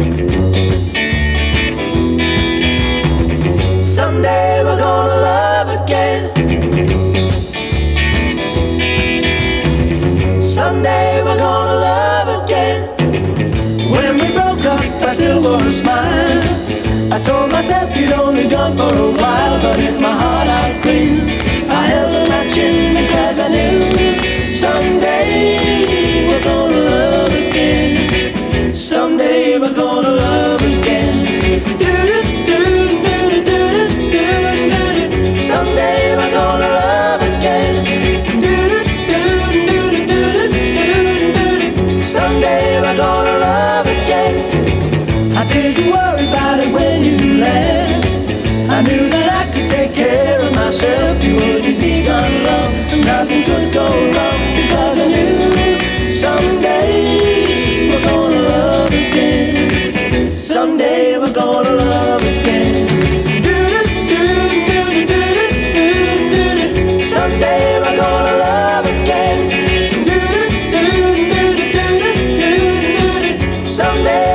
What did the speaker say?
Someday we're gonna love again. Someday we're gonna love again. When we broke up, I still wore a smile. I told myself you'd only gone for a while, but in my heart I grinned. I held on my chin because I knew someday we're gonna love again. Someday we're gonna love again. Someday we're gonna love again. Someday we're gonna love again. I didn't worry about it when you left. I knew that I could take care of myself. You wouldn't be gone long, and nothing could go wrong, because I knew someday we're gonna love again. Someday we're gonna love again. Someday we're gonna love again. Someday